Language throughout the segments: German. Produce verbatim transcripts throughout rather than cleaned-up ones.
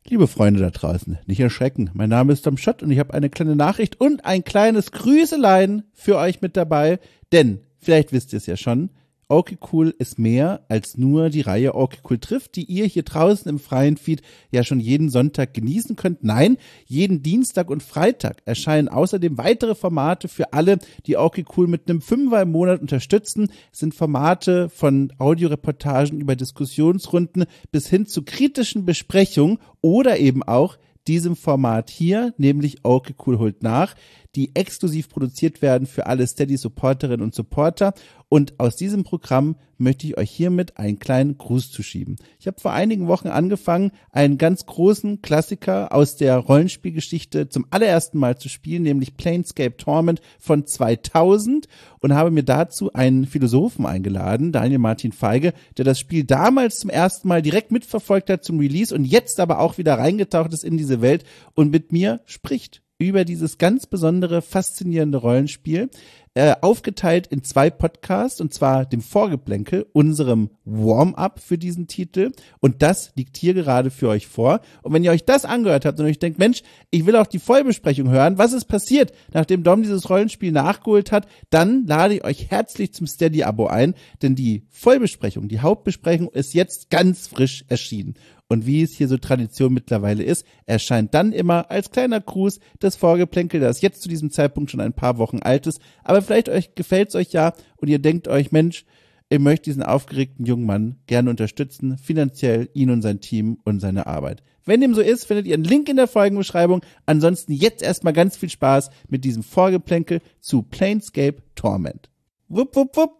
Liebe Freunde da draußen, nicht erschrecken. Mein Name ist Tom Schott und ich habe eine kleine Nachricht und ein kleines Grüßelein für euch mit dabei. Denn, vielleicht wisst ihr es ja schon, Okay Cool ist mehr als nur die Reihe Okay Cool trifft, die ihr hier draußen im freien Feed ja schon jeden Sonntag genießen könnt. Nein, jeden Dienstag und Freitag erscheinen außerdem weitere Formate für alle, die Okay Cool mit einem Fünfer im Monat unterstützen. Es sind Formate von Audioreportagen über Diskussionsrunden bis hin zu kritischen Besprechungen oder eben auch diesem Format hier, nämlich Okay Cool holt nach, die exklusiv produziert werden für alle Steady-Supporterinnen und Supporter. Und aus diesem Programm möchte ich euch hiermit einen kleinen Gruß zuschieben. Ich habe vor einigen Wochen angefangen, einen ganz großen Klassiker aus der Rollenspielgeschichte zum allerersten Mal zu spielen, nämlich Planescape Torment von zweitausend, und habe mir dazu einen Philosophen eingeladen, Daniel Martin Feige, der das Spiel damals zum ersten Mal direkt mitverfolgt hat zum Release und jetzt aber auch wieder reingetaucht ist in diese Welt und mit mir spricht über dieses ganz besondere, faszinierende Rollenspiel, äh, aufgeteilt in zwei Podcasts, und zwar dem Vorgeplänkel, unserem Warm-up für diesen Titel, und das liegt hier gerade für euch vor. Und wenn ihr euch das angehört habt und euch denkt, Mensch, ich will auch die Vollbesprechung hören, was ist passiert, nachdem Dom dieses Rollenspiel nachgeholt hat, dann lade ich euch herzlich zum Steady-Abo ein, denn die Vollbesprechung, die Hauptbesprechung ist jetzt ganz frisch erschienen. Und wie es hier so Tradition mittlerweile ist, erscheint dann immer als kleiner Gruß das Vorgeplänkel, das jetzt zu diesem Zeitpunkt schon ein paar Wochen alt ist. Aber vielleicht euch gefällt's euch ja und ihr denkt euch, Mensch, ich möchte diesen aufgeregten jungen Mann gerne unterstützen, finanziell ihn und sein Team und seine Arbeit. Wenn dem so ist, findet ihr einen Link in der Folgenbeschreibung. Ansonsten jetzt erstmal ganz viel Spaß mit diesem Vorgeplänkel zu Planescape Torment. Wupp, wupp, wupp.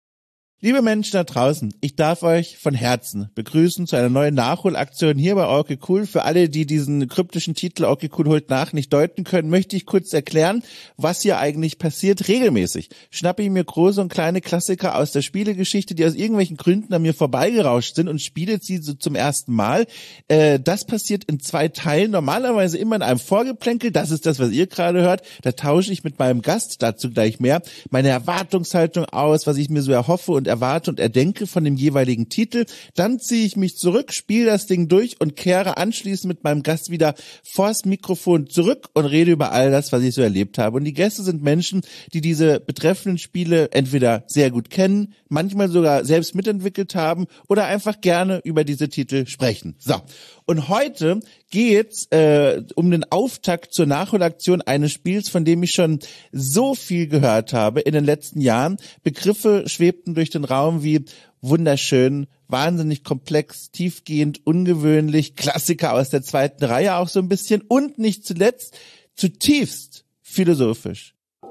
Liebe Menschen da draußen, ich darf euch von Herzen begrüßen zu einer neuen Nachholaktion hier bei Okay Cool. Für alle, die diesen kryptischen Titel Okay Cool holt nach nicht deuten können, möchte ich kurz erklären, was hier eigentlich passiert. Regelmäßig schnappe ich mir große und kleine Klassiker aus der Spielegeschichte, die aus irgendwelchen Gründen an mir vorbeigerauscht sind, und spiele sie so zum ersten Mal. Äh, das passiert in zwei Teilen, normalerweise immer in einem Vorgeplänkel. Das ist das, was ihr gerade hört. Da tausche ich mit meinem Gast, dazu gleich mehr, meine Erwartungshaltung aus, was ich mir so erhoffe und erwarte und erdenke von dem jeweiligen Titel. Dann ziehe ich mich zurück, spiele das Ding durch und kehre anschließend mit meinem Gast wieder vors Mikrofon zurück und rede über all das, was ich so erlebt habe. Und die Gäste sind Menschen, die diese betreffenden Spiele entweder sehr gut kennen, manchmal sogar selbst mitentwickelt haben oder einfach gerne über diese Titel sprechen. So. Und heute geht's äh, um den Auftakt zur Nachholaktion eines Spiels, von dem ich schon so viel gehört habe in den letzten Jahren. Begriffe schwebten durch den Raum wie wunderschön, wahnsinnig komplex, tiefgehend, ungewöhnlich, Klassiker aus der zweiten Reihe auch so ein bisschen und nicht zuletzt zutiefst philosophisch.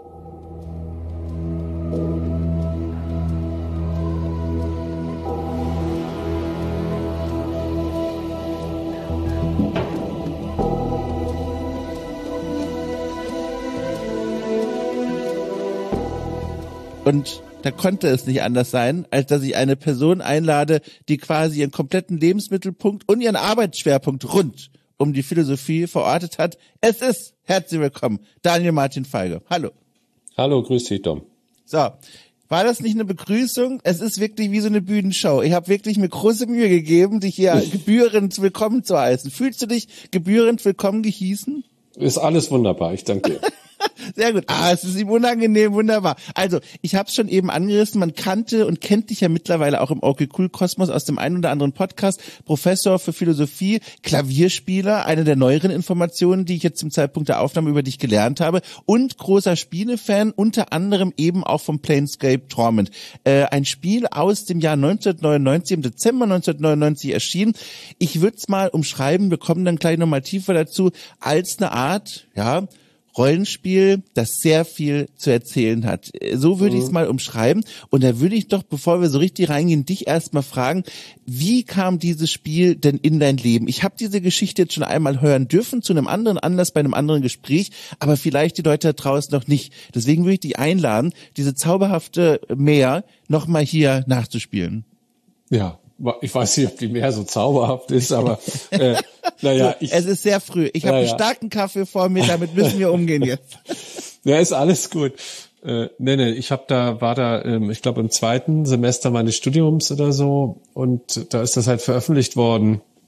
Und da konnte es nicht anders sein, als dass ich eine Person einlade, die quasi ihren kompletten Lebensmittelpunkt und ihren Arbeitsschwerpunkt rund um die Philosophie verortet hat. Es ist, herzlich willkommen, Daniel Martin Feige. Hallo. Hallo, grüß dich, Dom. So, war das nicht eine Begrüßung? Es ist wirklich wie so eine Bühnenshow. Ich habe wirklich mir große Mühe gegeben, dich hier gebührend willkommen zu heißen. Fühlst du dich gebührend willkommen gehießen? Ist alles wunderbar, ich danke dir. Sehr gut. Ah, es ist ihm unangenehm, wunderbar. Also, ich habe es schon eben angerissen, man kannte und kennt dich ja mittlerweile auch im Okay Cool Kosmos aus dem einen oder anderen Podcast. Professor für Philosophie, Klavierspieler, eine der neueren Informationen, die ich jetzt zum Zeitpunkt der Aufnahme über dich gelernt habe, und großer Spielefan, unter anderem eben auch vom Planescape Torment. Äh, ein Spiel aus dem Jahr neunzehnhundertneunundneunzig, im Dezember neunzehnhundertneunundneunzig erschienen. Ich würde es mal umschreiben, wir kommen dann gleich nochmal tiefer dazu, als eine Art, ja, Rollenspiel, das sehr viel zu erzählen hat. So würde mhm. ich es mal umschreiben. Und da würde ich doch, bevor wir so richtig reingehen, dich erstmal fragen, wie kam dieses Spiel denn in dein Leben? Ich habe diese Geschichte jetzt schon einmal hören dürfen, zu einem anderen Anlass, bei einem anderen Gespräch, aber vielleicht die Leute da draußen noch nicht. Deswegen würde ich dich einladen, diese zauberhafte Meer nochmal hier nachzuspielen. Ja. Ich weiß nicht, ob die mehr so zauberhaft ist, aber äh, naja, ich. Es ist sehr früh. Ich habe naja. einen starken Kaffee vor mir, damit müssen wir umgehen jetzt. Ja, ist alles gut. Äh, nee, nee, ich habe da, war da, ähm, ich glaube im zweiten Semester meines Studiums oder so, und da ist das halt veröffentlicht worden.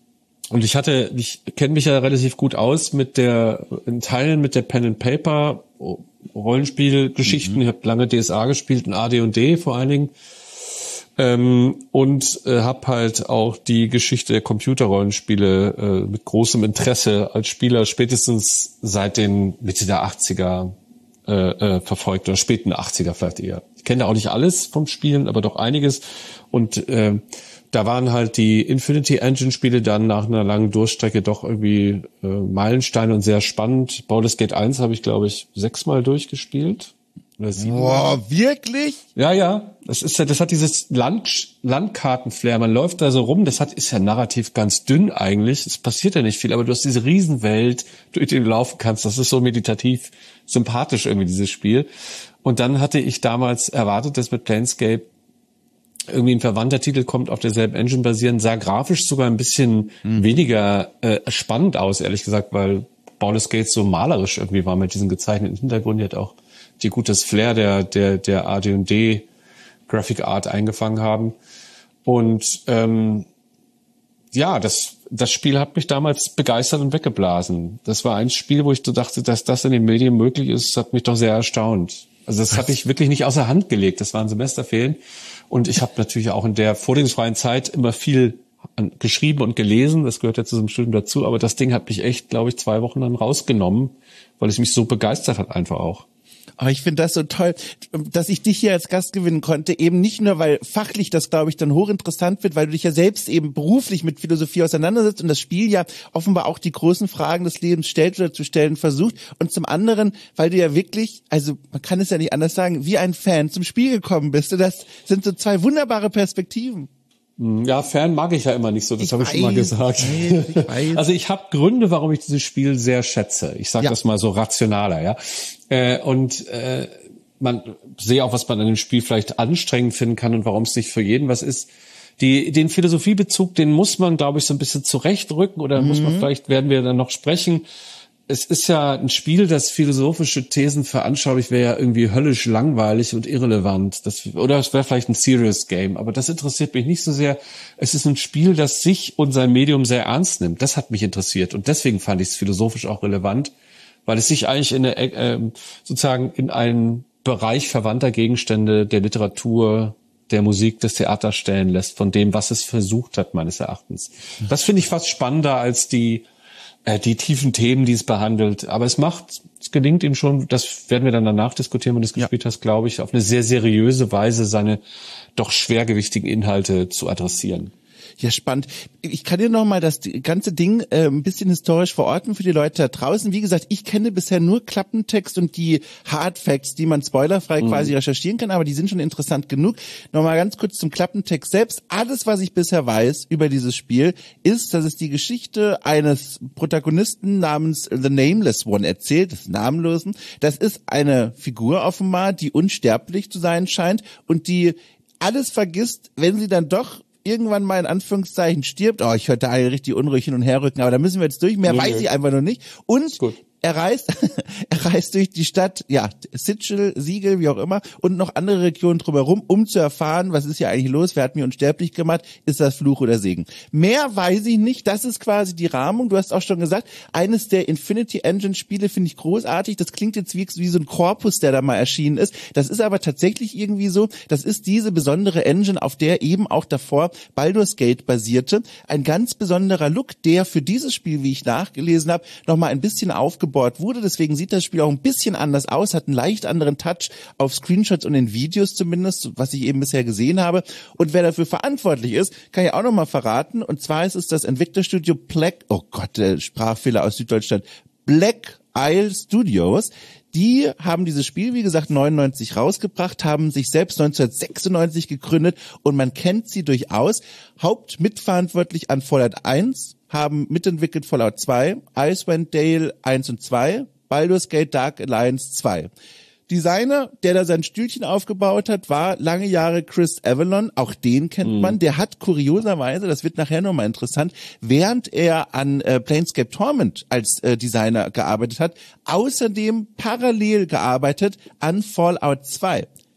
Und ich hatte, ich kenne mich ja relativ gut aus mit der, in Teilen mit der Pen and Paper Rollenspielgeschichten. Mhm. Ich habe lange D S A gespielt, und A D und D vor allen Dingen. Ähm, und äh, habe halt auch die Geschichte der Computerrollenspiele äh, mit großem Interesse als Spieler spätestens seit den Mitte der achtziger äh, äh, verfolgt, oder späten achtziger vielleicht eher. Ich kenne da auch nicht alles vom Spielen, aber doch einiges. Und äh, da waren halt die Infinity Engine Spiele dann nach einer langen Durchstrecke doch irgendwie äh, Meilensteine und sehr spannend. Baldur's Gate eins habe ich, glaube ich, sechsmal durchgespielt. Oder Boah, wirklich? Ja, ja. Das ist ja, das hat dieses Land, Landkartenflair. Man läuft da so rum. Das hat, ist ja narrativ ganz dünn eigentlich. Es passiert ja nicht viel, aber du hast diese Riesenwelt, durch die du laufen kannst. Das ist so meditativ sympathisch irgendwie, dieses Spiel. Und dann hatte ich damals erwartet, dass mit Planescape irgendwie ein verwandter Titel kommt, auf derselben Engine basieren, sah grafisch sogar ein bisschen mhm. weniger äh, spannend aus, ehrlich gesagt, weil Baldur's Gate so malerisch irgendwie war mit diesem gezeichneten Hintergrund. Die hat auch die gutes Flair der der der A D und D Graphic Art eingefangen haben. Und ähm, ja, das das Spiel hat mich damals begeistert und weggeblasen. Das war ein Spiel, wo ich so dachte, dass das in den Medien möglich ist, hat mich doch sehr erstaunt. Also das habe ich wirklich nicht außer Hand gelegt. Das waren Semesterferien. Und ich habe natürlich auch in der vorlesungsfreien Zeit immer viel geschrieben und gelesen. Das gehört ja zu so einem Studium dazu. Aber das Ding hat mich echt, glaube ich, zwei Wochen dann rausgenommen, weil es mich so begeistert hat einfach auch. Aber ich finde das so toll, dass ich dich hier als Gast gewinnen konnte, eben nicht nur, weil fachlich das, glaube ich, dann hochinteressant wird, weil du dich ja selbst eben beruflich mit Philosophie auseinandersetzt und das Spiel ja offenbar auch die großen Fragen des Lebens stellt oder zu stellen versucht, und zum anderen, weil du ja wirklich, also man kann es ja nicht anders sagen, wie ein Fan zum Spiel gekommen bist. Und das sind so zwei wunderbare Perspektiven. Ja, Fan mag ich ja immer nicht so, das habe ich schon mal gesagt. Ich weiß, ich weiß. Also ich habe Gründe, warum ich dieses Spiel sehr schätze. Ich sage ja. das mal so rationaler, ja. Äh, und äh, man sehe auch, was man an dem Spiel vielleicht anstrengend finden kann und warum es nicht für jeden was ist. Die, den Philosophiebezug, den muss man, glaube ich, so ein bisschen zurechtrücken, oder mhm. muss man vielleicht, werden wir dann noch sprechen. Es ist ja ein Spiel, das philosophische Thesen veranschaulicht, wäre ja irgendwie höllisch langweilig und irrelevant. Das, oder es wäre vielleicht ein Serious Game, aber das interessiert mich nicht so sehr. Es ist ein Spiel, das sich und sein Medium sehr ernst nimmt. Das hat mich interessiert und deswegen fand ich es philosophisch auch relevant, weil es sich eigentlich in eine, äh, sozusagen in einen Bereich verwandter Gegenstände der Literatur, der Musik, des Theaters stellen lässt, von dem, was es versucht hat, meines Erachtens. Das finde ich fast spannender als die die tiefen Themen, die es behandelt. Aber es macht, es gelingt ihm schon, das werden wir dann danach diskutieren, wenn du es gespielt ja. hast, glaube ich, auf eine sehr seriöse Weise seine doch schwergewichtigen Inhalte zu adressieren. Ja, spannend. Ich kann dir noch mal das ganze Ding äh, ein bisschen historisch verorten für die Leute da draußen. Wie gesagt, ich kenne bisher nur Klappentext und die Hard Facts, die man spoilerfrei mhm. quasi recherchieren kann, aber die sind schon interessant genug. Noch mal ganz kurz zum Klappentext selbst. Alles, was ich bisher weiß über dieses Spiel, ist, dass es die Geschichte eines Protagonisten namens The Nameless One erzählt, des Namenlosen. Das ist eine Figur offenbar, die unsterblich zu sein scheint und die alles vergisst, wenn sie dann doch irgendwann mal in Anführungszeichen stirbt. Oh, ich hörte alle richtig unruhig hin und her rücken, aber da müssen wir jetzt durch. Mehr nee, weiß nee. ich einfach noch nicht. Und er reist, er reist durch die Stadt, ja, Sigil, Siegel, wie auch immer, und noch andere Regionen drumherum, um zu erfahren, was ist hier eigentlich los, wer hat mich unsterblich gemacht, ist das Fluch oder Segen. Mehr weiß ich nicht, das ist quasi die Rahmung. Du hast auch schon gesagt, eines der Infinity Engine Spiele finde ich großartig, das klingt jetzt wie, wie so ein Korpus, der da mal erschienen ist. Das ist aber tatsächlich irgendwie so, das ist diese besondere Engine, auf der eben auch davor Baldur's Gate basierte. Ein ganz besonderer Look, der für dieses Spiel, wie ich nachgelesen habe, nochmal ein bisschen aufgebaut wurde. Deswegen sieht das Spiel auch ein bisschen anders aus, hat einen leicht anderen Touch auf Screenshots und in Videos zumindest, was ich eben bisher gesehen habe. Und wer dafür verantwortlich ist, kann ich auch nochmal verraten. Und zwar ist es das Entwicklerstudio Black, oh Gott, der Sprachfehler aus Süddeutschland, Black Isle Studios. Die haben dieses Spiel, wie gesagt, neunundneunzig rausgebracht, haben sich selbst neunzehnhundertsechsundneunzig gegründet und man kennt sie durchaus. Hauptmitverantwortlich an Fallout eins, haben mitentwickelt Fallout zwei, Icewind Dale eins und zwei, Baldur's Gate Dark Alliance zwei. Designer, der da sein Stühlchen aufgebaut hat, war lange Jahre Chris Avellone, auch den kennt mhm. man. Der hat kurioserweise, das wird nachher nochmal interessant, während er an äh, Planescape Torment als äh, Designer gearbeitet hat, außerdem parallel gearbeitet an Fallout zwei.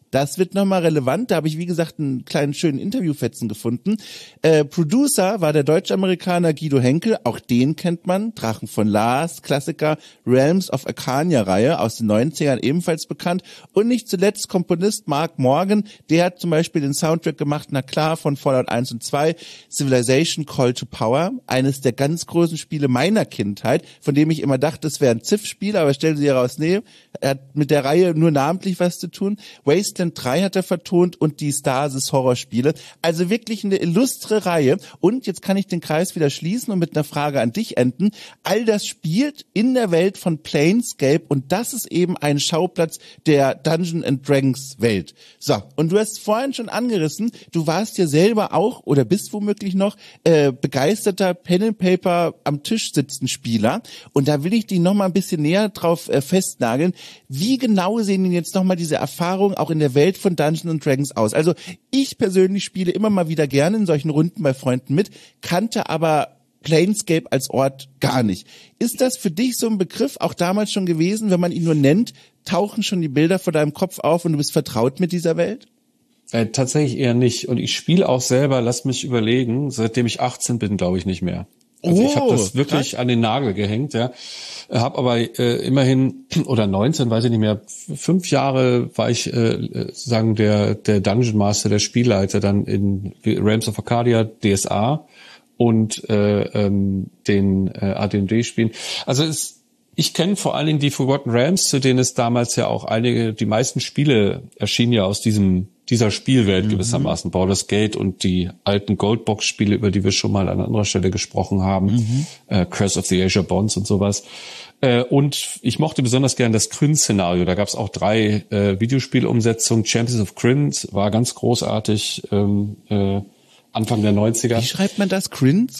Das wird nochmal relevant. Da habe ich, wie gesagt, einen kleinen schönen Interviewfetzen gefunden. Äh, Producer war der Deutsch-Amerikaner Guido Henkel. Auch den kennt man. Drachen von Lars, Klassiker, Realms of Arcania-Reihe aus den neunzigern ebenfalls bekannt. Und nicht zuletzt Komponist Mark Morgan. Der hat zum Beispiel den Soundtrack gemacht, na klar, von Fallout eins und zwei, Civilization Call to Power. Eines der ganz großen Spiele meiner Kindheit, von dem ich immer dachte, es wäre ein Civ-Spiel, aber stellen Sie heraus, nee, er hat mit der Reihe nur namentlich was zu tun. Wasteland drei hat er vertont und die Stasis Horrorspiele. Also wirklich eine illustre Reihe. Und jetzt kann ich den Kreis wieder schließen und mit einer Frage an dich enden. All das spielt in der Welt von Planescape und das ist eben ein Schauplatz der Dungeons and Dragons Welt. So, und du hast vorhin schon angerissen, du warst ja selber auch oder bist womöglich noch äh, begeisterter Pen and Paper am Tisch sitzen Spieler. Und da will ich dich noch mal ein bisschen näher drauf äh, festnageln. Wie genau sehen denn jetzt noch mal diese Erfahrungen auch in der Welt von Dungeons and Dragons aus? Also ich persönlich spiele immer mal wieder gerne in solchen Runden bei Freunden mit, kannte aber Planescape als Ort gar nicht. Ist das für dich so ein Begriff auch damals schon gewesen, wenn man ihn nur nennt, tauchen schon die Bilder vor deinem Kopf auf und du bist vertraut mit dieser Welt? Äh, tatsächlich eher nicht. Und ich spiele auch selber, lass mich überlegen, seitdem ich achtzehn bin, glaube ich nicht mehr. Also oh, ich habe das wirklich krass an den Nagel gehängt, ja. Habe aber äh, immerhin, oder neunzehn, weiß ich nicht mehr, fünf Jahre war ich äh, sagen der der Dungeon Master, der Spielleiter dann in Realms of Arcadia, D S A und äh, ähm, den äh, A D und D-Spielen. Also es, ich kenne vor allen Dingen die Forgotten Realms, zu denen es damals ja auch einige, die meisten Spiele erschienen ja aus diesem dieser Spielwelt mhm. gewissermaßen, Baldur's Gate und die alten Goldbox-Spiele, über die wir schon mal an anderer Stelle gesprochen haben, mhm. äh, Curse of the Azure Bonds und sowas. Äh, und ich mochte besonders gern das Krynn-Szenario. Da gab es auch drei äh, Videospielumsetzungen. Champions of Krynn war ganz großartig, ähm, äh, Anfang der neunziger. Wie schreibt man das? Krynn?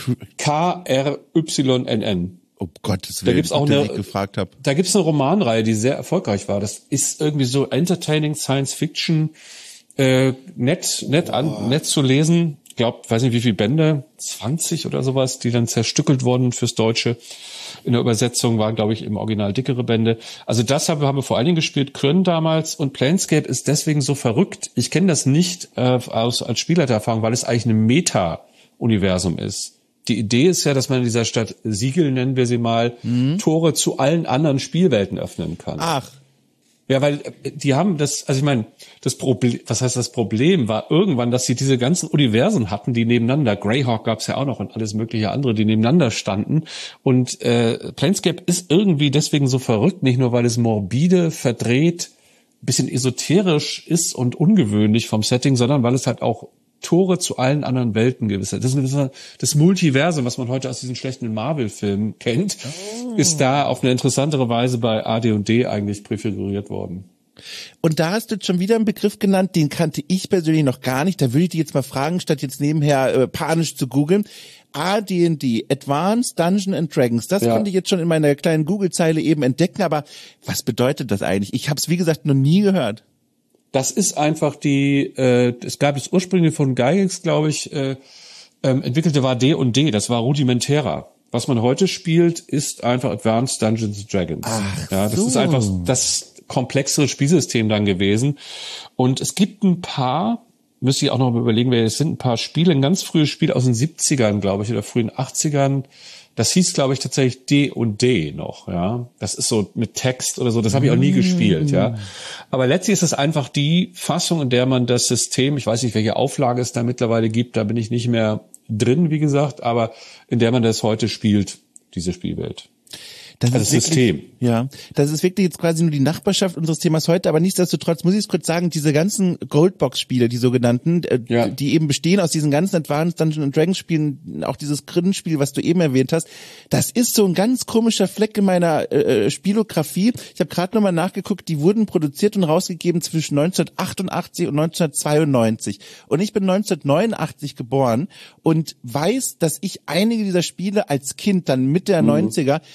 K R Y N N. Oh Gottes Willen, da gibt's auch eine, gefragt habe. Da gibt's eine Romanreihe, die sehr erfolgreich war. Das ist irgendwie so entertaining Science Fiction, äh, nett, nett an, nett zu lesen. Ich glaube, weiß nicht wie viele Bände, zwanzig oder sowas, die dann zerstückelt wurden fürs Deutsche. In der Übersetzung waren, glaube ich, im Original dickere Bände. Also das haben wir, haben wir vor allen Dingen gespielt, Krynn damals. Und Planescape ist deswegen so verrückt. Ich kenne das nicht äh, aus als Spielleitererfahrung, weil es eigentlich ein Meta-Universum ist. Die Idee ist ja, dass man in dieser Stadt Siegel, nennen wir sie mal, mhm. Tore zu allen anderen Spielwelten öffnen kann. Ach. Ja, weil die haben das, also ich meine, das Problem, was heißt das Problem, war irgendwann, dass sie diese ganzen Universen hatten, die nebeneinander, Greyhawk gab's ja auch noch und alles mögliche andere, die nebeneinander standen. Und äh, Planescape ist irgendwie deswegen so verrückt, nicht nur, weil es morbide, verdreht, bisschen esoterisch ist und ungewöhnlich vom Setting, sondern weil es halt auch Tore zu allen anderen Welten gewisse. Das ist das Multiversum, was man heute aus diesen schlechten Marvel-Filmen kennt, oh. ist da auf eine interessantere Weise bei A D und D eigentlich präfiguriert worden. Und da hast du schon wieder einen Begriff genannt, den kannte ich persönlich noch gar nicht. Da würde ich dich jetzt mal fragen, statt jetzt nebenher äh, panisch zu googeln. A D und D, Advanced Dungeons and Dragons, das ja. konnte ich jetzt schon in meiner kleinen Google-Zeile eben entdecken, aber was bedeutet das eigentlich? Ich habe es, wie gesagt, noch nie gehört. Das ist einfach die, äh, es gab es ursprünglich von Gygax, glaube ich, äh, ähm, entwickelte war D und D, das war rudimentärer. Was man heute spielt, ist einfach Advanced Dungeons and Dragons. Ach ja, das so. ist einfach das komplexere Spielsystem dann gewesen. Und es gibt ein paar, müsste ich auch noch mal überlegen, wer es sind, ein paar Spiele, ein ganz frühes Spiel aus den siebzigern, glaube ich, oder frühen achtzigern. Das hieß, glaube ich, tatsächlich D und D noch, ja. Das ist so mit Text oder so, das habe ich auch nie gespielt, ja. Aber letztlich ist es einfach die Fassung, in der man das System, ich weiß nicht, welche Auflage es da mittlerweile gibt, da bin ich nicht mehr drin, wie gesagt, aber in der man das heute spielt, diese Spielwelt. Das also ist das System. Wirklich, ja, das ist wirklich jetzt quasi nur die Nachbarschaft unseres Themas heute, aber nichtsdestotrotz muss ich es kurz sagen, diese ganzen Goldbox-Spiele, die sogenannten, äh, ja. die eben bestehen aus diesen ganzen Advanced Dungeons and Dragons Spielen, auch dieses Krynn-Spiel, was du eben erwähnt hast, das ist so ein ganz komischer Fleck in meiner äh, Spielografie. Ich habe gerade nochmal nachgeguckt, die wurden produziert und rausgegeben zwischen neunzehnhundertachtundachtzig und neunzehnhundertzweiundneunzig. Und ich bin neunzehnhundertneunundachtzig geboren und weiß, dass ich einige dieser Spiele als Kind dann Mitte der mhm. neunziger gespielt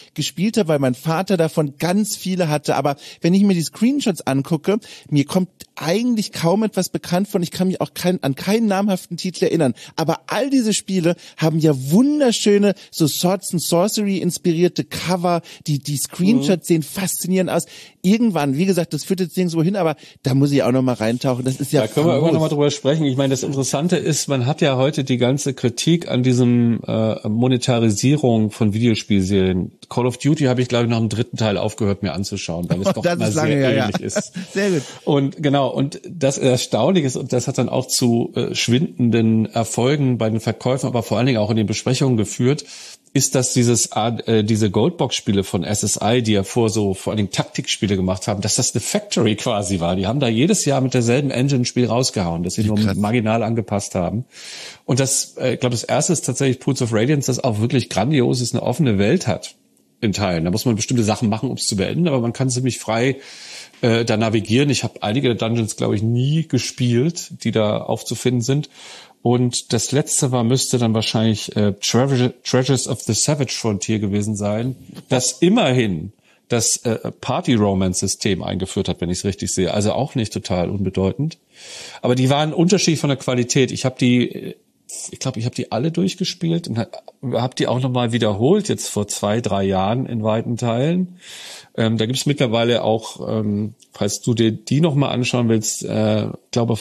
gespielt habe, weil mein Vater davon ganz viele hatte. Aber wenn ich mir die Screenshots angucke, mir kommt eigentlich kaum etwas bekannt von. Ich kann mich auch kein, an keinen namhaften Titel erinnern. Aber all diese Spiele haben ja wunderschöne, so Swords and Sorcery inspirierte Cover. Die, die Screenshots mhm. sehen faszinierend aus. Irgendwann, wie gesagt, das führt jetzt nirgendwo hin, aber da muss ich auch noch mal reintauchen. Das ist ja Da können wir irgendwann noch mal drüber sprechen. Ich meine, das Interessante ist, man hat ja heute die ganze Kritik an diesem äh, Monetarisierung von Videospielserien. Call of Duty habe ich, glaube ich, nach dem dritten Teil aufgehört, mir anzuschauen, weil es doch immer sehr ähnlich ist. Sehr gut. Und genau, und das Erstaunliche ist, und das hat dann auch zu äh, schwindenden Erfolgen bei den Verkäufen, aber vor allen Dingen auch in den Besprechungen geführt, ist, dass dieses äh, diese Goldbox-Spiele von S S I, die ja vor so vor allen Dingen Taktikspiele gemacht haben, dass das eine Factory quasi war. Die haben da jedes Jahr mit derselben Engine ein Spiel rausgehauen, das sie nur Krass. marginal angepasst haben. Und das, äh, ich glaube, das erste ist tatsächlich Pools of Radiance, das auch wirklich grandios ist, eine offene Welt hat in Teilen. Da muss man bestimmte Sachen machen, um es zu beenden, aber man kann ziemlich frei äh, da navigieren. Ich habe einige der Dungeons, glaube ich, nie gespielt, die da aufzufinden sind. Und das letzte war, müsste dann wahrscheinlich äh, Treasures of the Savage Frontier gewesen sein, das immerhin das äh, Party-Romance-System eingeführt hat, wenn ich es richtig sehe. Also auch nicht total unbedeutend. Aber die waren unterschiedlich von der Qualität. Ich habe die, ich glaube, ich habe die alle durchgespielt und habe die auch nochmal wiederholt, jetzt vor zwei, drei Jahren in weiten Teilen. Ähm, da gibt es mittlerweile auch, ähm, falls du dir die nochmal anschauen willst, äh, glaube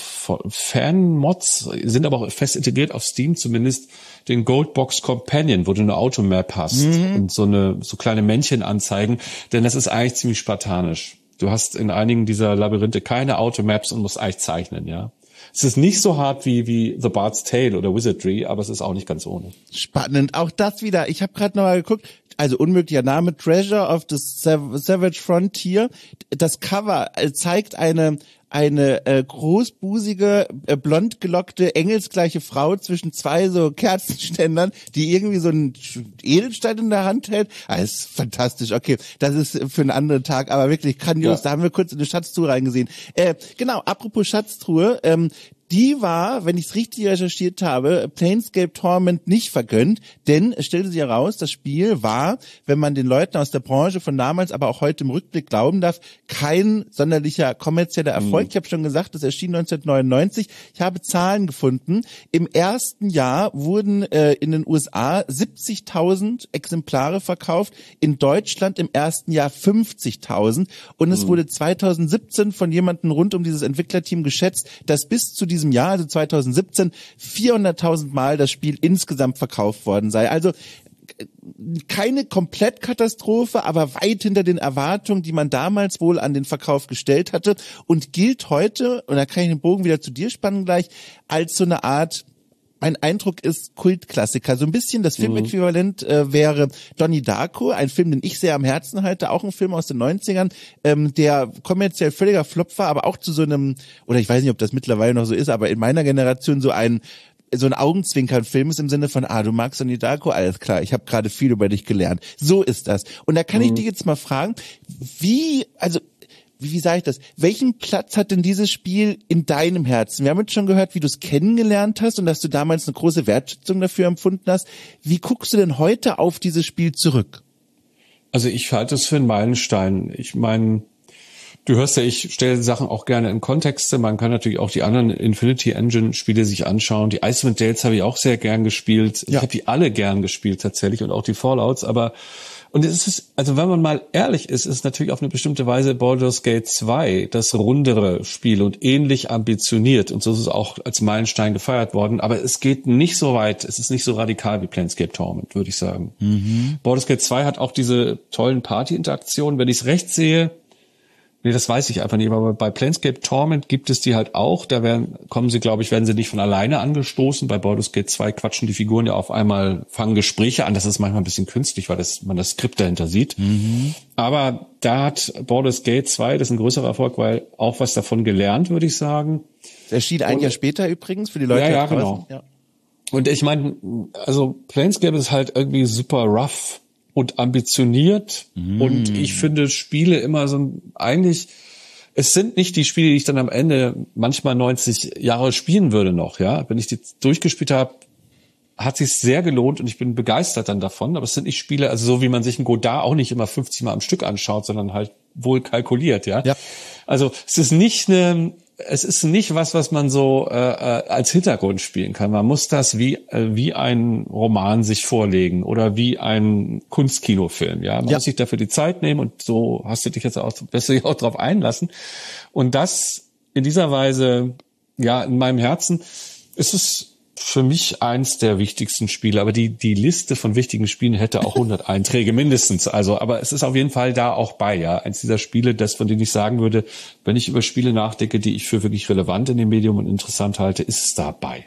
Fan-Mods sind aber auch fest integriert auf Steam, zumindest den Goldbox Companion, wo du eine Automap hast mhm. und so eine so kleine Männchen anzeigen, denn das ist eigentlich ziemlich spartanisch. Du hast in einigen dieser Labyrinthe keine Automaps und musst eigentlich zeichnen, ja. Es ist nicht so hart wie wie The Bard's Tale oder Wizardry, aber es ist auch nicht ganz ohne. Spannend, auch das wieder. Ich habe gerade noch mal geguckt, also unmöglicher Name, Treasure of the Savage Frontier. Das Cover zeigt eine eine äh, großbusige, äh, blond gelockte, engelsgleiche Frau zwischen zwei so Kerzenständern, die irgendwie so einen Edelstein in der Hand hält. Ah, ist fantastisch. Okay, das ist für einen anderen Tag, aber wirklich grandios. Ja. Da haben wir kurz in eine Schatztruhe reingesehen. Äh, genau, apropos Schatztruhe, ähm, die war, wenn ich es richtig recherchiert habe, Planescape Torment nicht vergönnt, denn es stellte sich heraus, das Spiel war, wenn man den Leuten aus der Branche von damals, aber auch heute im Rückblick glauben darf, kein sonderlicher kommerzieller Erfolg. Mhm. Ich habe schon gesagt, das erschien neunzehnhundertneunundneunzig. Ich habe Zahlen gefunden. Im ersten Jahr wurden äh, in den U S A siebzigtausend Exemplare verkauft, in Deutschland im ersten Jahr fünfzigtausend und es mhm. wurde zweitausendsiebzehn von jemandem rund um dieses Entwicklerteam geschätzt, dass bis zu diesem Jahr, also zweitausendsiebzehn, vierhunderttausend Mal das Spiel insgesamt verkauft worden sei. Also keine Komplettkatastrophe, aber weit hinter den Erwartungen, die man damals wohl an den Verkauf gestellt hatte und gilt heute, und da kann ich den Bogen wieder zu dir spannen gleich, als so eine Art, mein Eindruck ist Kultklassiker. So ein bisschen das Filmäquivalent äh, wäre Donnie Darko, ein Film, den ich sehr am Herzen halte, auch ein Film aus den neunzigern, ähm, der kommerziell völliger Flop war, aber auch zu so einem, oder ich weiß nicht, ob das mittlerweile noch so ist, aber in meiner Generation so ein so ein Augenzwinkern-Film ist im Sinne von, ah, du magst Donnie Darko, alles klar, ich habe gerade viel über dich gelernt. So ist das. Und da kann mhm. ich dich jetzt mal fragen, wie, also Wie, wie sage ich das? Welchen Platz hat denn dieses Spiel in deinem Herzen? Wir haben jetzt schon gehört, wie du es kennengelernt hast und dass du damals eine große Wertschätzung dafür empfunden hast. Wie guckst du denn heute auf dieses Spiel zurück? Also ich halte es für einen Meilenstein. Ich meine, du hörst ja, ich stelle Sachen auch gerne in Kontexte. Man kann natürlich auch die anderen Infinity Engine Spiele sich anschauen. Die Icewind Dales habe ich auch sehr gern gespielt. Ja. Ich habe die alle gern gespielt tatsächlich und auch die Fallouts, aber und es ist, also wenn man mal ehrlich ist, ist natürlich auf eine bestimmte Weise Baldur's Gate zwei das rundere Spiel und ähnlich ambitioniert. Und so ist es auch als Meilenstein gefeiert worden. Aber es geht nicht so weit, es ist nicht so radikal wie Planescape Torment, würde ich sagen. Mhm. Baldur's Gate zwei hat auch diese tollen Party-Interaktionen. Wenn ich es recht sehe, nee, das weiß ich einfach nicht, aber bei Planescape Torment gibt es die halt auch. Da werden, kommen sie, glaube ich, werden sie nicht von alleine angestoßen. Bei Baldur's Gate zwei quatschen die Figuren ja auf einmal, fangen Gespräche an. Das ist manchmal ein bisschen künstlich, weil das, man das Skript dahinter sieht. Mhm. Aber da hat Baldur's Gate zwei, das ist ein größerer Erfolg, weil auch was davon gelernt, würde ich sagen. Das erschien ein Jahr später übrigens für die Leute. Ja, ja, genau. Ja. Und ich meine, also Planescape ist halt irgendwie super rough und ambitioniert mm. und ich finde Spiele immer so eigentlich, es sind nicht die Spiele, die ich dann am Ende manchmal neunzig Jahre spielen würde noch, ja. Wenn ich die durchgespielt habe, hat sich sehr gelohnt und ich bin begeistert dann davon. Aber es sind nicht Spiele, also so wie man sich ein Godard auch nicht immer fünfzig Mal am Stück anschaut, sondern halt wohl kalkuliert, ja. ja. Also es ist nicht eine, es ist nicht was, was man so äh, als Hintergrund spielen kann. Man muss das wie äh, wie ein Roman sich vorlegen oder wie ein Kunstkinofilm, ja. Man ja. muss sich dafür die Zeit nehmen und so hast du dich jetzt auch besser auch drauf einlassen. Und das in dieser Weise, ja, in meinem Herzen ist es für mich eins der wichtigsten Spiele, aber die die Liste von wichtigen Spielen hätte auch hundert Einträge mindestens. Also, aber es ist auf jeden Fall da auch bei, ja, eins dieser Spiele, das von denen ich sagen würde, wenn ich über Spiele nachdenke, die ich für wirklich relevant in dem Medium und interessant halte, ist es dabei.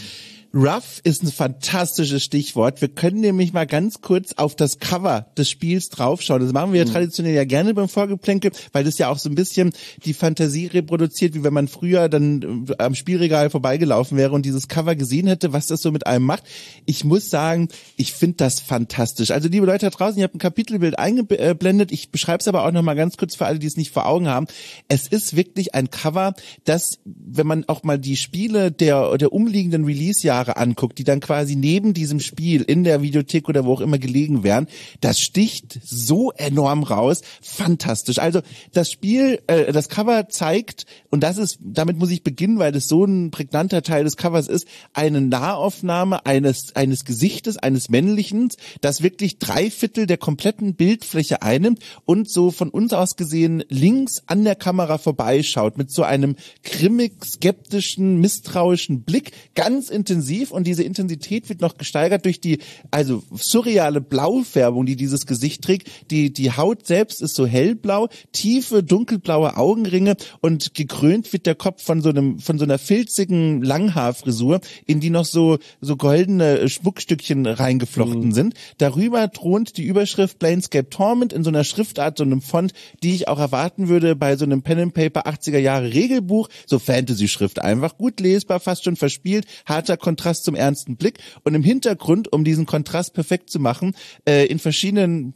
Rough ist ein fantastisches Stichwort. Wir können nämlich mal ganz kurz auf das Cover des Spiels draufschauen. Das machen wir ja traditionell ja gerne beim Vorgeplänkel, weil das ja auch so ein bisschen die Fantasie reproduziert, wie wenn man früher dann am Spielregal vorbeigelaufen wäre und dieses Cover gesehen hätte, was das so mit einem macht. Ich muss sagen, ich finde das fantastisch. Also liebe Leute da draußen, ich habe ein Kapitelbild eingeblendet. Ich beschreibe es aber auch noch mal ganz kurz für alle, die es nicht vor Augen haben. Es ist wirklich ein Cover, das, wenn man auch mal die Spiele der, der umliegenden Release-Jahre anguckt, die dann quasi neben diesem Spiel in der Videothek oder wo auch immer gelegen wären, das sticht so enorm raus. Fantastisch. Also das Spiel, äh, das Cover zeigt, und das ist, damit muss ich beginnen, weil das so ein prägnanter Teil des Covers ist, eine Nahaufnahme eines, eines Gesichtes, eines männlichen, das wirklich drei Viertel der kompletten Bildfläche einnimmt und so von uns aus gesehen links an der Kamera vorbeischaut mit so einem grimmig, skeptischen, misstrauischen Blick, ganz intensiv. Und diese Intensität wird noch gesteigert durch die, also surreale Blaufärbung, die dieses Gesicht trägt. Die, die Haut selbst ist so hellblau, tiefe, dunkelblaue Augenringe und gekrönt wird der Kopf von so einem, von so einer filzigen Langhaarfrisur, in die noch so, so goldene Schmuckstückchen reingeflochten mhm. sind. Darüber thront die Überschrift Planescape Torment in so einer Schriftart, so einem Font, die ich auch erwarten würde bei so einem Pen and Paper achtziger Jahre Regelbuch, so Fantasy-Schrift, einfach gut lesbar, fast schon verspielt, harter Kontrast zum ernsten Blick und im Hintergrund, um diesen Kontrast perfekt zu machen, äh, in verschiedenen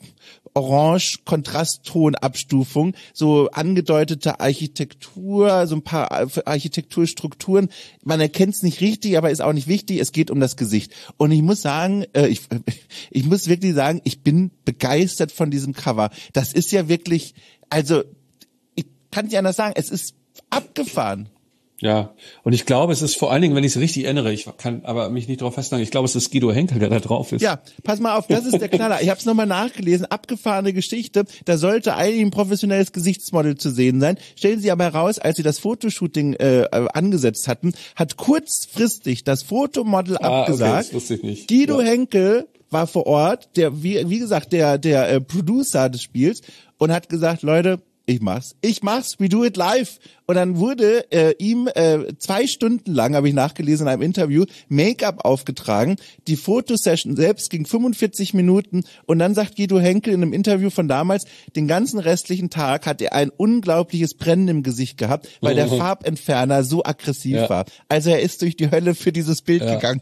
Orange-Kontrastton-Abstufungen, so angedeutete Architektur, so ein paar Architekturstrukturen. Man erkennt es nicht richtig, aber ist auch nicht wichtig. Es geht um das Gesicht. Und ich muss sagen, äh, ich, ich muss wirklich sagen, ich bin begeistert von diesem Cover. Das ist ja wirklich, also ich kann nicht anders sagen, es ist abgefahren. Ja, und ich glaube, es ist vor allen Dingen, wenn ich es richtig erinnere, ich kann aber mich nicht darauf festnageln, ich glaube, es ist Guido Henkel, der da drauf ist. Ja, pass mal auf, das ist der Knaller. Ich habe es nochmal nachgelesen, abgefahrene Geschichte, da sollte eigentlich ein professionelles Gesichtsmodel zu sehen sein. Stellen Sie aber heraus, als Sie das Fotoshooting äh, angesetzt hatten, hat kurzfristig das Fotomodel ah, abgesagt. Okay, das wusste ich nicht. Guido ja. Henkel war vor Ort, der wie, wie gesagt, der, der äh, Producer des Spiels und hat gesagt, Leute, ich mach's. Ich mach's. We do it live. Und dann wurde äh, ihm äh, zwei Stunden lang, habe ich nachgelesen in einem Interview, Make-up aufgetragen. Die Fotosession selbst ging fünfundvierzig Minuten. Und dann sagt Guido Henkel in einem Interview von damals, den ganzen restlichen Tag hat er ein unglaubliches Brennen im Gesicht gehabt, weil der Farbentferner so aggressiv ja. war. Also er ist durch die Hölle für dieses Bild ja. gegangen.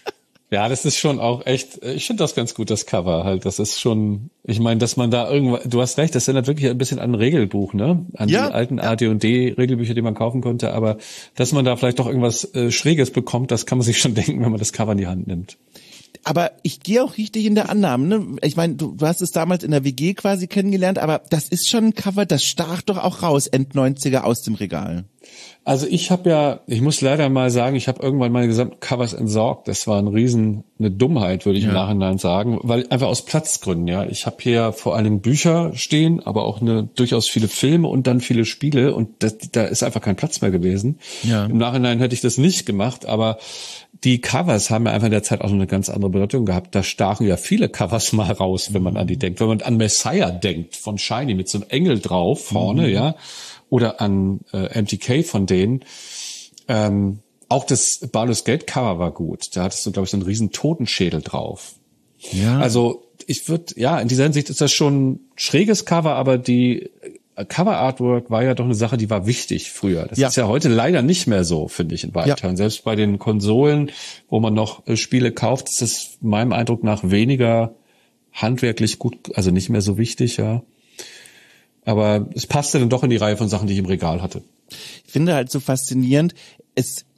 Ja, das ist schon auch echt, ich finde das ganz gut, das Cover halt. Das ist schon, ich meine, dass man da irgendwas, du hast recht, das erinnert wirklich ein bisschen an ein Regelbuch, ne? An ja, die alten ja. A D und D-Regelbücher, die man kaufen konnte. Aber dass man da vielleicht doch irgendwas äh, Schräges bekommt, das kann man sich schon denken, wenn man das Cover in die Hand nimmt. Aber ich gehe auch richtig in der Annahme, ne? Ich meine, du, du hast es damals in der W G quasi kennengelernt, aber das ist schon ein Cover, das stach doch auch raus, End-neunziger aus dem Regal. Also ich habe ja, ich muss leider mal sagen, ich habe irgendwann meine gesamten Covers entsorgt. Das war ein Riesen, eine Dummheit, würde ich ja. im Nachhinein sagen, weil einfach aus Platzgründen, ja. Ich habe hier vor allem Bücher stehen, aber auch eine durchaus viele Filme und dann viele Spiele und das, da ist einfach kein Platz mehr gewesen. Ja. Im Nachhinein hätte ich das nicht gemacht, aber die Covers haben ja einfach in der Zeit auch eine ganz andere Bedeutung gehabt. Da stachen ja viele Covers mal raus, wenn man an die denkt. Wenn man an Messiah denkt, von Shiny mit so einem Engel drauf vorne, mhm. ja. Oder an äh, M T K von denen. Ähm, auch das Baldur's Gate Cover war gut. Da hattest du, glaube ich, so einen riesen Totenschädel drauf. Ja. Also ich würde, ja, in dieser Hinsicht ist das schon ein schräges Cover, aber die Cover Artwork war ja doch eine Sache, die war wichtig früher. Das ja. ist ja heute leider nicht mehr so, finde ich, in weiten Teilen. Ja. Selbst bei den Konsolen, wo man noch äh, Spiele kauft, ist das meinem Eindruck nach weniger handwerklich gut, also nicht mehr so wichtig, ja. Aber es passte dann doch in die Reihe von Sachen, die ich im Regal hatte. Ich finde halt so faszinierend, es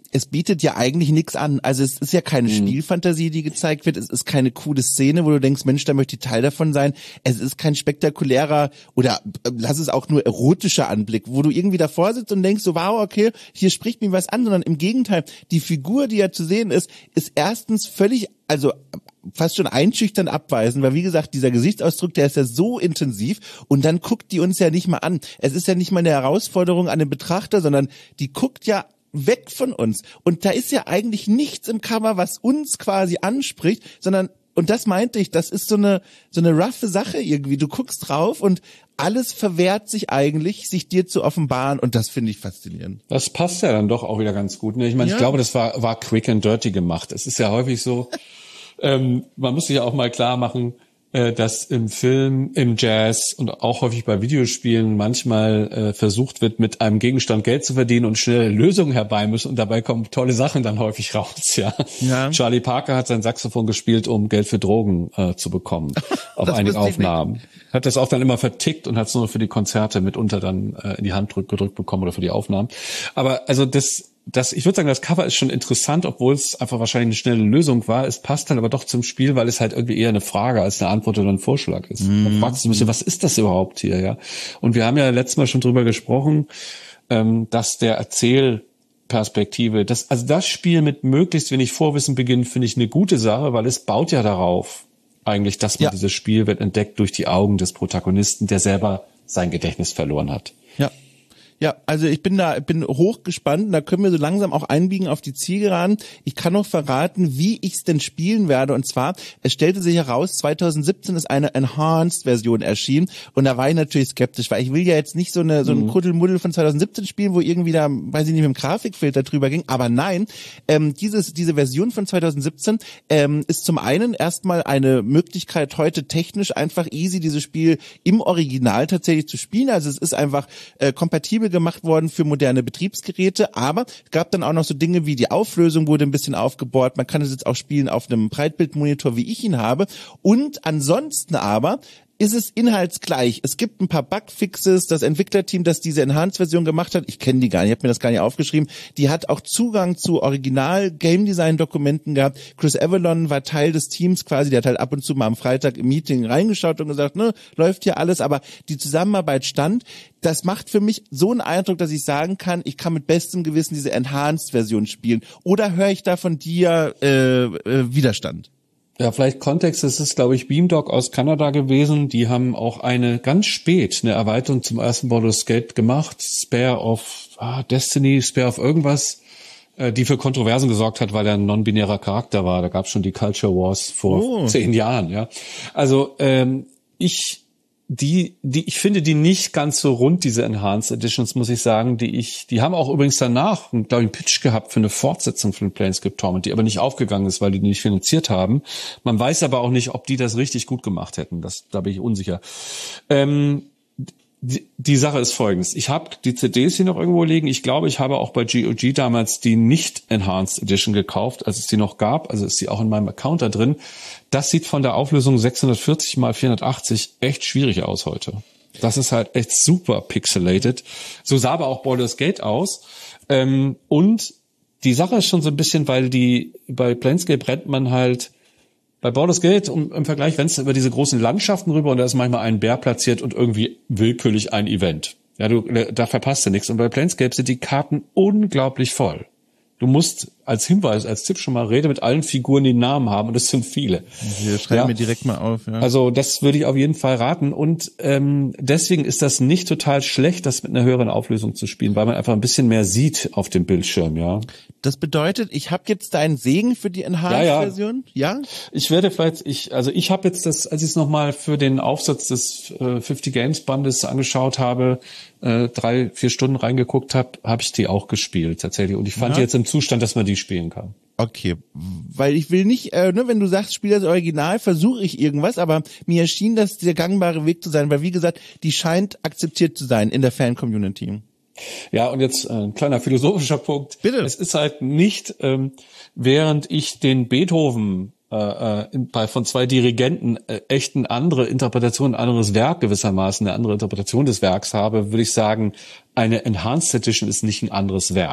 es bietet ja eigentlich nichts an. Also es ist ja keine mhm. Spielfantasie, die gezeigt wird. Es ist keine coole Szene, wo du denkst, Mensch, da möchte ich Teil davon sein. Es ist kein spektakulärer oder äh, lass es auch nur erotischer Anblick, wo du irgendwie davor sitzt und denkst so, wow, okay, hier spricht mir was an, sondern im Gegenteil, die Figur, die ja zu sehen ist, ist erstens völlig, also fast schon einschüchternd abweisen, weil wie gesagt, dieser Gesichtsausdruck, der ist ja so intensiv und dann guckt die uns ja nicht mal an. Es ist ja nicht mal eine Herausforderung an den Betrachter, sondern die guckt ja weg von uns. Und da ist ja eigentlich nichts im Cover, was uns quasi anspricht, sondern, und das meinte ich, das ist so eine, so eine roughe Sache irgendwie. Du guckst drauf und alles verwehrt sich eigentlich, sich dir zu offenbaren, und das finde ich faszinierend. Das passt ja dann doch auch wieder ganz gut. Ne? Ich meine, ja. ich glaube, das war, war quick and dirty gemacht. Es ist ja häufig so, ähm, man muss sich ja auch mal klar machen, äh, dass im Film, im Jazz und auch häufig bei Videospielen manchmal äh, versucht wird, mit einem Gegenstand Geld zu verdienen und schnelle Lösungen herbei müssen, und dabei kommen tolle Sachen dann häufig raus. Ja, ja. Charlie Parker hat sein Saxophon gespielt, um Geld für Drogen äh, zu bekommen auf einigen Aufnahmen. Hat das auch dann immer vertickt und hat es nur für die Konzerte mitunter dann äh, in die Hand drück, gedrückt bekommen oder für die Aufnahmen. Aber also das Das, ich würde sagen, das Cover ist schon interessant, obwohl es einfach wahrscheinlich eine schnelle Lösung war. Es passt dann aber doch zum Spiel, weil es halt irgendwie eher eine Frage als eine Antwort oder ein Vorschlag ist. Mm. Man fragt sich ein bisschen, was ist das überhaupt hier, ja? Und wir haben ja letztes Mal schon drüber gesprochen, ähm, dass der Erzählperspektive, das, also das Spiel mit möglichst wenig Vorwissen beginnt, finde ich eine gute Sache, weil es baut ja darauf eigentlich, dass man ja. dieses Spiel wird entdeckt durch die Augen des Protagonisten, der selber sein Gedächtnis verloren hat. Ja. Ja, also ich bin da, bin hochgespannt. Da können wir so langsam auch einbiegen auf die Zielgeraden. Ich kann noch verraten, wie ich es denn spielen werde. Und zwar, es stellte sich heraus, zwanzig siebzehn ist eine Enhanced-Version erschienen. Und da war ich natürlich skeptisch, weil ich will ja jetzt nicht so eine so ein mhm. Kuddelmuddel von zwanzig siebzehn spielen, wo irgendwie da, weiß ich nicht, mit dem Grafikfilter drüber ging. Aber nein, ähm, dieses diese Version von zwanzig siebzehn ähm, ist zum einen erstmal eine Möglichkeit, heute technisch einfach easy dieses Spiel im Original tatsächlich zu spielen. Also es ist einfach äh, kompatibel gemacht worden für moderne Betriebsgeräte, aber es gab dann auch noch so Dinge wie die Auflösung wurde ein bisschen aufgebohrt, man kann es jetzt auch spielen auf einem Breitbildmonitor, wie ich ihn habe, und ansonsten aber ist es inhaltsgleich. Es gibt ein paar Bugfixes. Das Entwicklerteam, das diese Enhanced-Version gemacht hat, ich kenne die gar nicht, ich habe mir das gar nicht aufgeschrieben, die hat auch Zugang zu Original-Game-Design-Dokumenten gehabt. Chris Avalon war Teil des Teams quasi, der hat halt ab und zu mal am Freitag im Meeting reingeschaut und gesagt, ne, läuft hier alles, aber die Zusammenarbeit stand. Das macht für mich so einen Eindruck, dass ich sagen kann, ich kann mit bestem Gewissen diese Enhanced-Version spielen. Oder höre ich da von dir äh, äh, Widerstand? Ja, vielleicht Kontext, es ist, glaube ich, Beamdog aus Kanada gewesen. Die haben auch eine ganz spät eine Erweiterung zum ersten Baldur's Gate gemacht. Spare of ah, Destiny, Spare of irgendwas, äh, die für Kontroversen gesorgt hat, weil er ein non-binärer Charakter war. Da gab es schon die Culture Wars vor oh. zehn Jahren. Ja, also ähm, ich die die ich finde die nicht ganz so rund, diese Enhanced Editions, muss ich sagen, die ich die haben auch übrigens danach, glaube ich, einen Pitch gehabt für eine Fortsetzung von Planescape Torment, die aber nicht aufgegangen ist, weil die die nicht finanziert haben. Man weiß aber auch nicht, ob die das richtig gut gemacht hätten. Das da bin ich unsicher. Ähm, die, die Sache ist folgendes. Ich habe die C Ds hier noch irgendwo liegen. Ich glaube, ich habe auch bei G O G damals die nicht Enhanced Edition gekauft, als es die noch gab. Also ist die auch in meinem Account da drin. Das sieht von der Auflösung sechshundertvierzig mal vierhundertachtzig echt schwierig aus heute. Das ist halt echt super pixelated. So sah aber auch Baldur's Gate aus. Ähm, und die Sache ist schon so ein bisschen, weil die bei Planescape rennt man halt bei Baldur's Gate um, im Vergleich rennst du über diese großen Landschaften rüber und da ist manchmal ein Bär platziert und irgendwie willkürlich ein Event. Ja, du, da verpasst du nichts. Und bei Planescape sind die Karten unglaublich voll. Du musst als Hinweis, als Tipp schon mal, rede mit allen Figuren, die Namen haben, und das sind viele. Wir schreiben ja. mir direkt mal auf. Ja. Also das würde ich auf jeden Fall raten, und ähm, deswegen ist das nicht total schlecht, das mit einer höheren Auflösung zu spielen, weil man einfach ein bisschen mehr sieht auf dem Bildschirm, ja. Das bedeutet, ich habe jetzt deinen Segen für die Enhanced-Version? Ja, ja. ja? Ich werde vielleicht, ich also ich habe jetzt das, als ich es nochmal für den Aufsatz des äh, fünfzig Games Bandes angeschaut habe, äh, drei, vier Stunden reingeguckt habe, habe ich die auch gespielt tatsächlich. Und ich fand ja. die jetzt im Zustand, dass man die spielen kann. Okay, weil ich will nicht, äh, ne, wenn du sagst, spiel das Original, versuche ich irgendwas, aber mir erschien das der gangbare Weg zu sein, weil wie gesagt, die scheint akzeptiert zu sein in der Fan-Community. Ja, und jetzt äh, ein kleiner philosophischer Punkt. Bitte. Es ist halt nicht, ähm, während ich den Beethoven äh, äh, bei von zwei Dirigenten äh, echt eine andere Interpretation, ein anderes Werk gewissermaßen, eine andere Interpretation des Werks habe, würde ich sagen, eine Enhanced Edition ist nicht ein anderes Werk.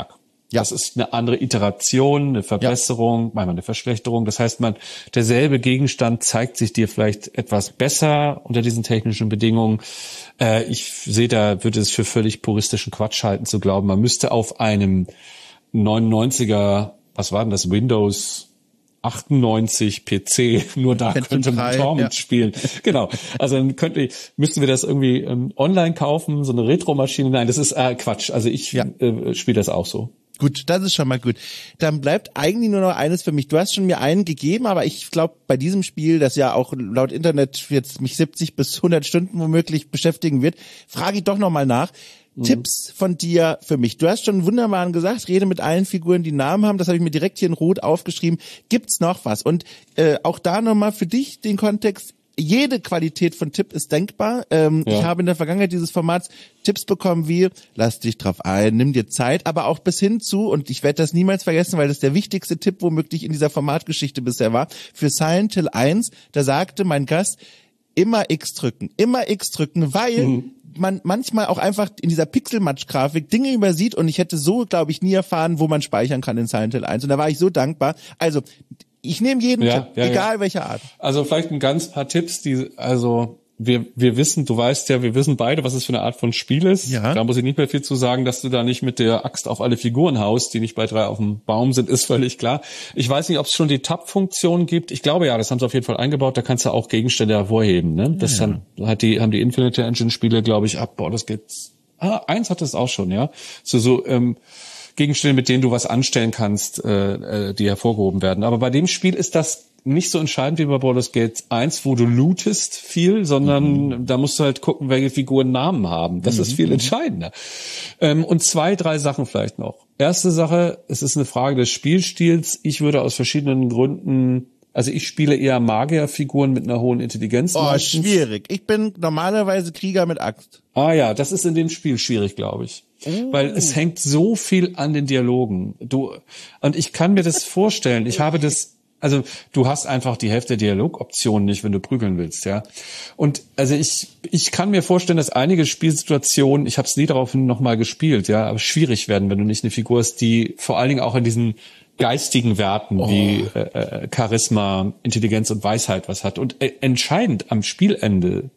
Ja. Das ist eine andere Iteration, eine Verbesserung, ja. manchmal eine Verschlechterung. Das heißt, man, derselbe Gegenstand zeigt sich dir vielleicht etwas besser unter diesen technischen Bedingungen. Äh, ich sehe, da würde es für völlig puristischen Quatsch halten zu glauben, man müsste auf einem neunundneunziger, was war denn das, Windows achtundneunzig P C, nur da könnte man Torment ja. spielen. Genau. Also dann könnte, müssten wir das irgendwie ähm, online kaufen, so eine Retro-Maschine. Nein, das ist äh, Quatsch. Also ich ja. äh, spiele das auch so. Gut, das ist schon mal gut. Dann bleibt eigentlich nur noch eines für mich. Du hast schon mir einen gegeben, aber ich glaube, bei diesem Spiel, das ja auch laut Internet jetzt mich siebzig bis hundert Stunden womöglich beschäftigen wird, frage ich doch noch mal nach. Mhm. Tipps von dir für mich. Du hast schon wunderbar gesagt, rede mit allen Figuren, die Namen haben. Das habe ich mir direkt hier in Rot aufgeschrieben. Gibt's noch was? Und äh, auch da nochmal für dich den Kontext. Jede Qualität von Tipp ist denkbar. Ähm, ja. Ich habe in der Vergangenheit dieses Formats Tipps bekommen wie, lass dich drauf ein, nimm dir Zeit, aber auch bis hin zu, und ich werde das niemals vergessen, weil das der wichtigste Tipp womöglich in dieser Formatgeschichte bisher war, für Silent Hill eins, da sagte mein Gast, immer X drücken, immer X drücken, weil mhm. man manchmal auch einfach in dieser Pixelmatch-Grafik Dinge übersieht und ich hätte so, glaube ich, nie erfahren, wo man speichern kann in Silent Hill eins und da war ich so dankbar. Also, ich nehme jeden ja, Tipp, ja, egal ja. welcher Art. Also vielleicht ein ganz paar Tipps, die, also wir wir wissen, du weißt ja, wir wissen beide, was es für eine Art von Spiel ist. Ja. Da muss ich nicht mehr viel zu sagen, dass du da nicht mit der Axt auf alle Figuren haust, die nicht bei drei auf dem Baum sind, ist völlig klar. Ich weiß nicht, ob es schon die Tab-Funktion gibt. Ich glaube ja, das haben sie auf jeden Fall eingebaut. Da kannst du auch Gegenstände hervorheben. Ne? Das ja, ja. Haben, hat die, haben die Infinite Engine-Spiele, glaube ich, ab. Boah, das geht. Ah, eins hat es auch schon, ja. So, so, ähm, Gegenstände, mit denen du was anstellen kannst, äh, die hervorgehoben werden. Aber bei dem Spiel ist das nicht so entscheidend wie bei Baldur's Gate eins, wo du lootest viel, sondern mhm. da musst du halt gucken, welche Figuren Namen haben. Das mhm. ist viel entscheidender. Ähm, und zwei, drei Sachen vielleicht noch. Erste Sache, es ist eine Frage des Spielstils. Ich würde aus verschiedenen Gründen, also ich spiele eher Magierfiguren mit einer hohen Intelligenz. Oh, meistens. Schwierig. Ich bin normalerweise Krieger mit Axt. Ah ja, das ist in dem Spiel schwierig, glaube ich. Oh. Weil es hängt so viel an den Dialogen. Du, und ich kann mir das vorstellen. Ich habe das, also du hast einfach die Hälfte der Dialogoptionen nicht, wenn du prügeln willst, ja. Und also ich, ich kann mir vorstellen, dass einige Spielsituationen, ich habe es nie daraufhin nochmal gespielt, ja, aber schwierig werden, wenn du nicht eine Figur hast, die vor allen Dingen auch in diesen geistigen Werten oh. wie äh, Charisma, Intelligenz und Weisheit was hat. Und äh, entscheidend am Spielende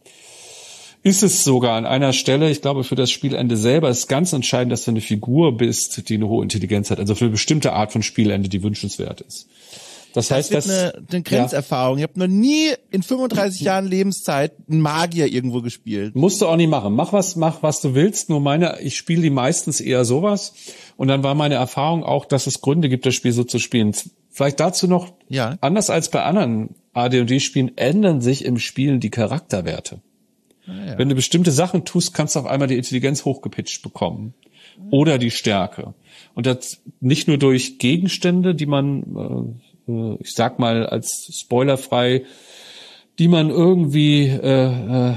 ist es sogar an einer Stelle, ich glaube, für das Spielende selber ist ganz entscheidend, dass du eine Figur bist, die eine hohe Intelligenz hat. Also für eine bestimmte Art von Spielende, die wünschenswert ist. Das, das heißt, das ist eine, eine Grenzerfahrung. Ja. Ich habe noch nie in fünfunddreißig Jahren Lebenszeit einen Magier irgendwo gespielt. Musst du auch nicht machen. Mach was, mach was du willst. Nur meine, ich spiele die meistens eher sowas. Und dann war meine Erfahrung auch, dass es Gründe gibt, das Spiel so zu spielen. Vielleicht dazu noch, ja. anders als bei anderen A D und D-Spielen, ändern sich im Spielen die Charakterwerte. Ah, ja. Wenn du bestimmte Sachen tust, kannst du auf einmal die Intelligenz hochgepitcht bekommen. Oder die Stärke. Und das nicht nur durch Gegenstände, die man, äh, ich sag mal als spoilerfrei, die man irgendwie äh, äh,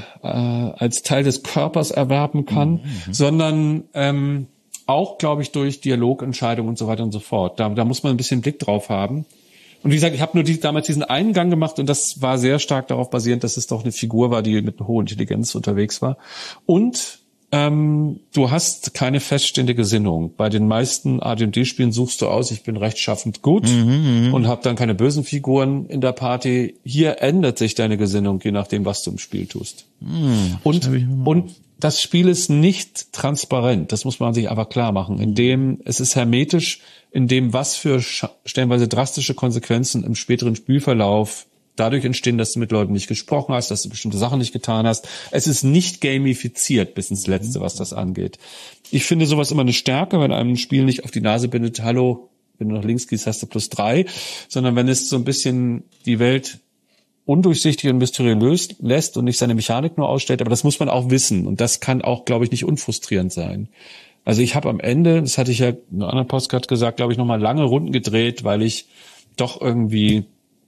als Teil des Körpers erwerben kann, mhm. sondern ähm, auch, glaube ich, durch Dialogentscheidungen und so weiter und so fort. Da, da muss man ein bisschen Blick drauf haben. Und wie gesagt, ich habe nur die, damals diesen einen Gang gemacht und das war sehr stark darauf basierend, dass es doch eine Figur war, die mit einer hohen Intelligenz unterwegs war. Und ähm, du hast keine feststehende Gesinnung. Bei den meisten A D und D-Spielen suchst du aus, ich bin rechtschaffend gut mhm, und habe dann keine bösen Figuren in der Party. Hier ändert sich deine Gesinnung, je nachdem, was du im Spiel tust. Mhm, und und das Spiel ist nicht transparent, das muss man sich aber klar machen. In dem, es ist hermetisch, in dem, was für stellenweise drastische Konsequenzen im späteren Spielverlauf dadurch entstehen, dass du mit Leuten nicht gesprochen hast, dass du bestimmte Sachen nicht getan hast. Es ist nicht gamifiziert bis ins Letzte, was das angeht. Ich finde sowas immer eine Stärke, wenn einem ein Spiel nicht auf die Nase bindet, hallo, wenn du nach links gehst, hast du plus drei, sondern wenn es so ein bisschen die Welt undurchsichtig und mysteriös lässt und nicht seine Mechanik nur ausstellt, aber das muss man auch wissen und das kann auch, glaube ich, nicht unfrustrierend sein. Also ich habe am Ende, das hatte ich ja in einem anderen Podcast gesagt, glaube ich, nochmal lange Runden gedreht, weil ich doch irgendwie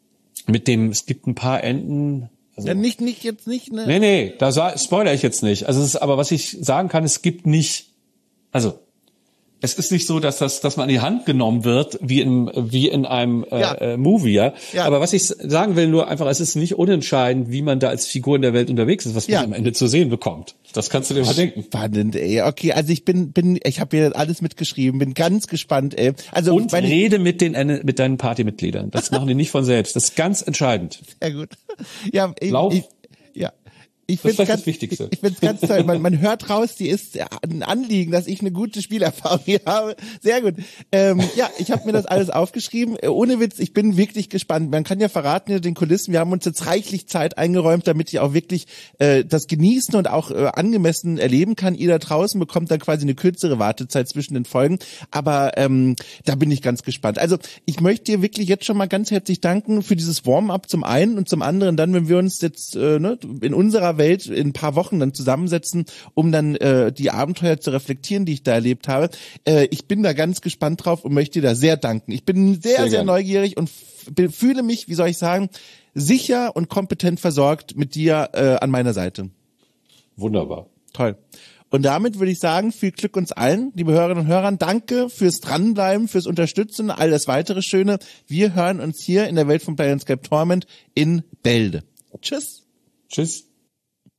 mit dem, es gibt ein paar Enden. Also, ja, nicht, nicht jetzt nicht, ne? Nee, nee, da spoilere ich jetzt nicht. Also es ist, aber was ich sagen kann, es gibt nicht, also es ist nicht so, dass das, dass man an die Hand genommen wird, wie in, wie in einem äh, Ja. äh, Movie, ja? Ja. Aber was ich sagen will, nur einfach, es ist nicht unentscheidend, wie man da als Figur in der Welt unterwegs ist, was man Ja. am Ende zu sehen bekommt. Das kannst du dir mal denken. Spannend, ey. Okay, also ich bin, bin, ich habe hier alles mitgeschrieben, bin ganz gespannt, ey. Also Und meine, rede mit den mit deinen Partymitgliedern. Das machen die nicht von selbst. Das ist ganz entscheidend. sehr gut. Ja, ich, Lauf. ich, ja. Ich Das ist finde das ganz, Wichtigste. Ich, ich finde es ganz toll. Man, man hört raus, die ist ein Anliegen, dass ich eine gute Spielerfahrung hier habe. Sehr gut. Ähm, ja, ich habe mir das alles aufgeschrieben. Äh, Ohne Witz, ich bin wirklich gespannt. Man kann ja verraten hinter den Kulissen, wir haben uns jetzt reichlich Zeit eingeräumt, damit ich auch wirklich äh, das genießen und auch äh, angemessen erleben kann. Ihr da draußen bekommt dann quasi eine kürzere Wartezeit zwischen den Folgen. Aber ähm, da bin ich ganz gespannt. Also ich möchte dir wirklich jetzt schon mal ganz herzlich danken für dieses Warm-up zum einen und zum anderen dann, wenn wir uns jetzt äh, ne, in unserer Welt in ein paar Wochen dann zusammensetzen, um dann äh, die Abenteuer zu reflektieren, die ich da erlebt habe. Äh, ich bin da ganz gespannt drauf und möchte dir da sehr danken. Ich bin sehr, sehr, sehr neugierig und f- fühle mich, wie soll ich sagen, sicher und kompetent versorgt mit dir äh, an meiner Seite. Wunderbar. Toll. Und damit würde ich sagen, viel Glück uns allen, liebe Hörerinnen und Hörer. Danke fürs Dranbleiben, fürs Unterstützen, all das weitere Schöne. Wir hören uns hier in der Welt von Planescape Torment in Bälde. Tschüss. Tschüss.